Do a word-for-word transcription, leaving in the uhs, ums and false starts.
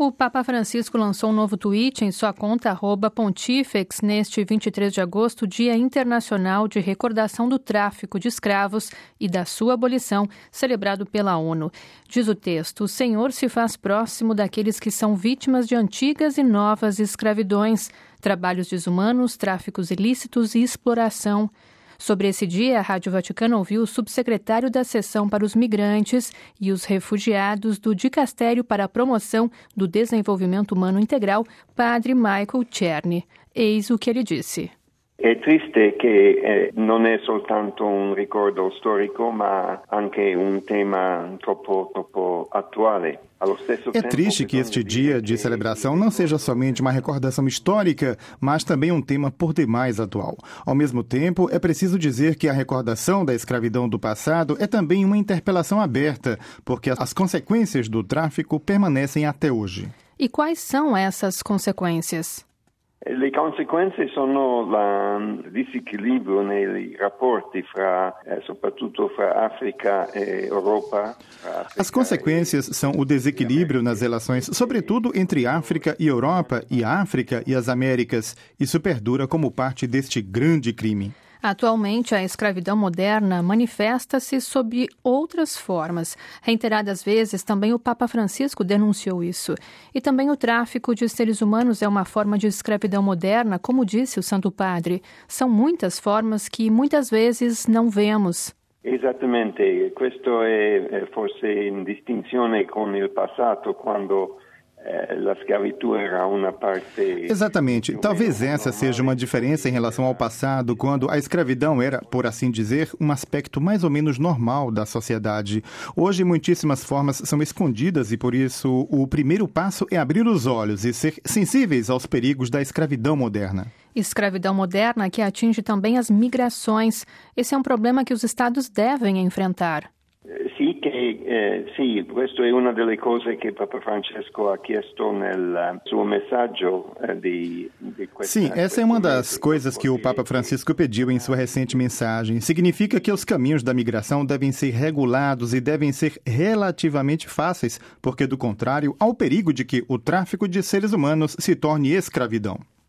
O Papa Francisco lançou um novo tweet em sua conta arroba Pontifex neste vinte e três de agosto, Dia Internacional de Recordação do Tráfico de Escravos e da sua abolição, celebrado pela ONU. Diz o texto: o Senhor se faz próximo daqueles que são vítimas de antigas e novas escravidões, trabalhos desumanos, tráficos ilícitos e exploração. Sobre esse dia, a Rádio Vaticana ouviu o subsecretário da Seção para os Migrantes e os Refugiados do Dicastério para a Promoção do Desenvolvimento Humano Integral, Padre Michael Czerny. Eis o que ele disse. È triste che eh, non è soltanto un ricordo storico, ma anche un tema troppo, troppo attuale. É triste que este dia de celebração não seja somente uma recordação histórica, mas também um tema por demais atual. Ao mesmo tempo, é preciso dizer que a recordação da escravidão do passado é também uma interpelação aberta, porque as consequências do tráfico permanecem até hoje. E quais são essas consequências? Le conseguenze sono il disequilibrio nei rapporti fra, eh, soprattutto fra África e Europa. As consequências são o desequilíbrio nas relações, sobretudo entre África e Europa, e África e as Américas. Isso perdura como parte deste grande crime. Atualmente, a escravidão moderna manifesta-se sob outras formas. Reiteradas vezes, também o Papa Francisco denunciou isso. E também o tráfico de seres humanos é uma forma de escravidão moderna, como disse o Santo Padre. São muitas formas que muitas vezes não vemos. Esattamente, questo è forse in distinzione con il passato, quando a escravidão era uma parte... Exatamente. Talvez essa seja uma diferença em relação ao passado, quando a escravidão era, por assim dizer, um aspecto mais ou menos normal da sociedade. Hoje, muitíssimas formas são escondidas e, por isso, o primeiro passo é abrir os olhos e ser sensíveis aos perigos da escravidão moderna. Escravidão moderna que atinge também as migrações. Esse é um problema que os Estados devem enfrentar. Sì, che, eh, sì, questo è una delle cose che Papa Francesco ha chiesto nel suo messaggio eh, di, di questa... Sim, essa é uma das coisas que o Papa Francisco pediu em sua recente mensagem. Significa que os caminhos da migração devem ser regulados e devem ser relativamente fáceis, porque, do contrário, há o perigo de que o tráfico de seres humanos se torne escravidão.